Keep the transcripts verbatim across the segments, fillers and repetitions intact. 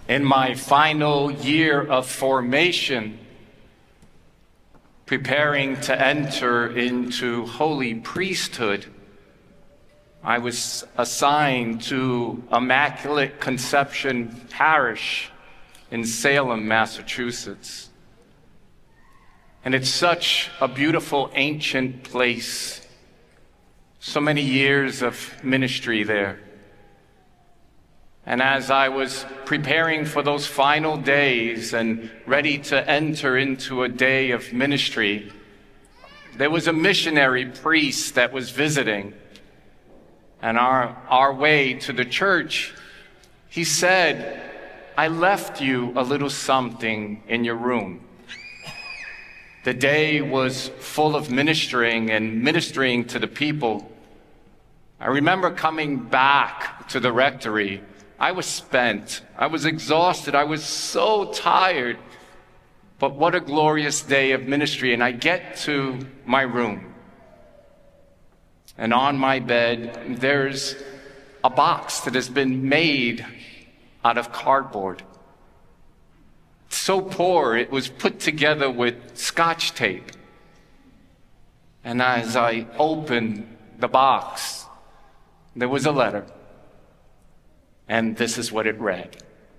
In my final year of formation, preparing to enter into holy priesthood, I was assigned to Immaculate Conception Parish in Salem, Massachusetts. And it's such a beautiful ancient place. So many years of ministry there. And as I was preparing for those final days and ready to enter into a day of ministry, there was a missionary priest that was visiting. And our, our way to the church, he said, "I left you a little something in your room." The day was full of ministering and ministering to the people. I remember coming back to the rectory. I was spent. I was exhausted. I was so tired. But what a glorious day of ministry. And I get to my room. And on my bed, there's a box that has been made out of cardboard. So poor, it was put together with Scotch tape. And as I opened the box, there was a letter. And this is what it read.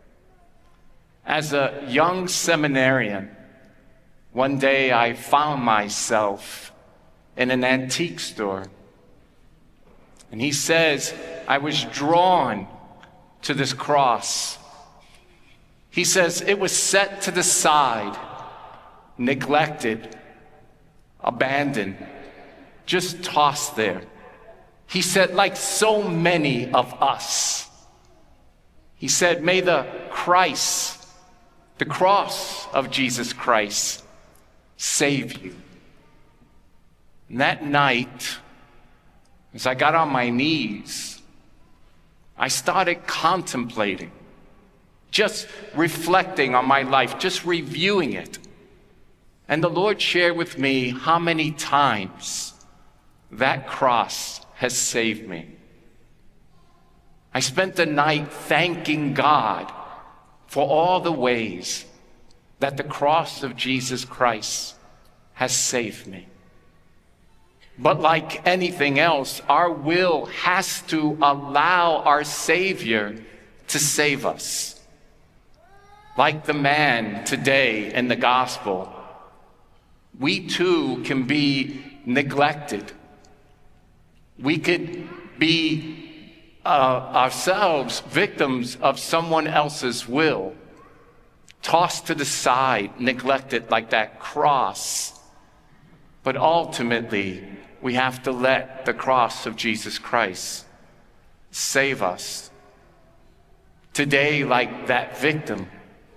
As a young seminarian, one day I found myself in an antique store. And he says, I was drawn to this cross. He says, it was set to the side, neglected, abandoned, just tossed there. He said, like so many of us. He said, may the Christ, the cross of Jesus Christ, save you. And that night, as I got on my knees, I started contemplating, just reflecting on my life, just reviewing it. And the Lord shared with me how many times that cross has saved me. I spent the night thanking God for all the ways that the cross of Jesus Christ has saved me. But like anything else, our will has to allow our Savior to save us. Like the man today in the gospel, we too can be neglected. We could be uh, ourselves victims of someone else's will, tossed to the side, neglected like that cross. But ultimately, we have to let the cross of Jesus Christ save us. Today, like that victim,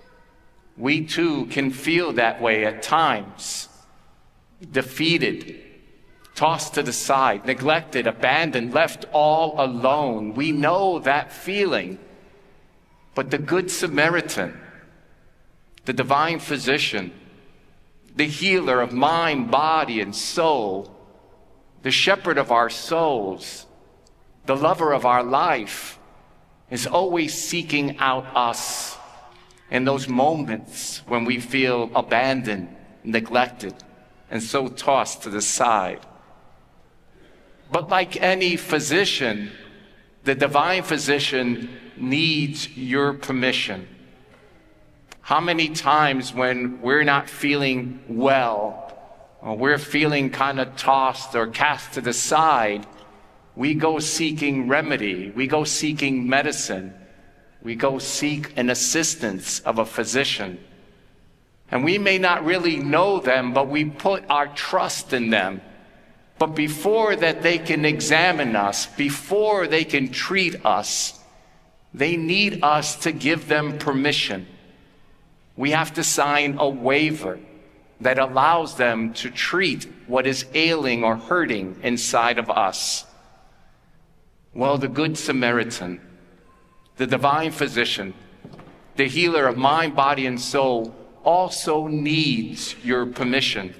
we too can feel that way at times. Defeated, tossed to the side, neglected, abandoned, left all alone. We know that feeling. But the Good Samaritan, the divine physician, the healer of mind, body, and soul, the shepherd of our souls, the lover of our life, is always seeking out us in those moments when we feel abandoned, neglected, and so tossed to the side. But like any physician, the divine physician needs your permission. How many times when we're not feeling well, or we're feeling kind of tossed or cast to the side, we go seeking remedy, we go seeking medicine, we go seek an assistance of a physician. And we may not really know them, but we put our trust in them. But before that they can examine us, before they can treat us, they need us to give them permission. We have to sign a waiver that allows them to treat what is ailing or hurting inside of us. Well, the Good Samaritan, the divine physician, the healer of mind, body, and soul, also needs your permission.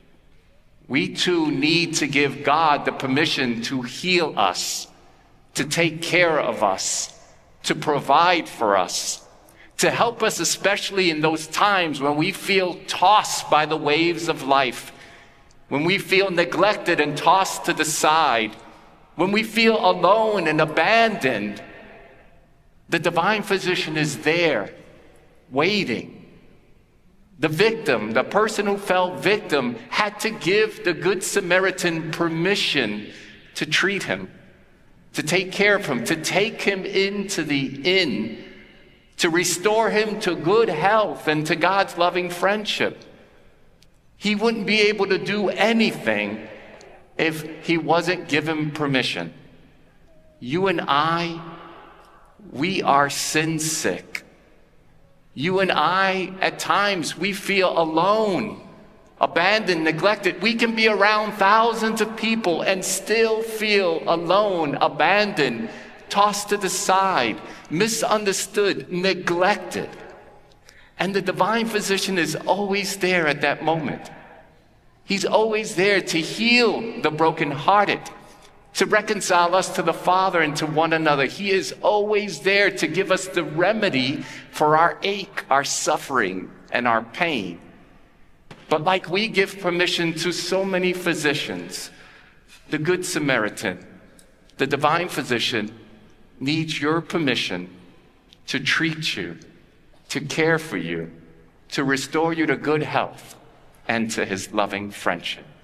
We too need to give God the permission to heal us, to take care of us, to provide for us, to help us, especially in those times when we feel tossed by the waves of life, when we feel neglected and tossed to the side, when we feel alone and abandoned. The divine physician is there, waiting. The victim, the person who fell victim, had to give the Good Samaritan permission to treat him, to take care of him, to take him into the inn, to restore him to good health and to God's loving friendship. He wouldn't be able to do anything if he wasn't given permission. You and I, we are sin sick. You and I, at times, we feel alone, abandoned, neglected. We can be around thousands of people and still feel alone, abandoned, tossed to the side, misunderstood, neglected. And the divine physician is always there at that moment. He's always there to heal the brokenhearted, to reconcile us to the Father and to one another. He is always there to give us the remedy for our ache, our suffering, and our pain. But like we give permission to so many physicians, the Good Samaritan, the divine physician, needs your permission to treat you, to care for you, to restore you to good health and to his loving friendship.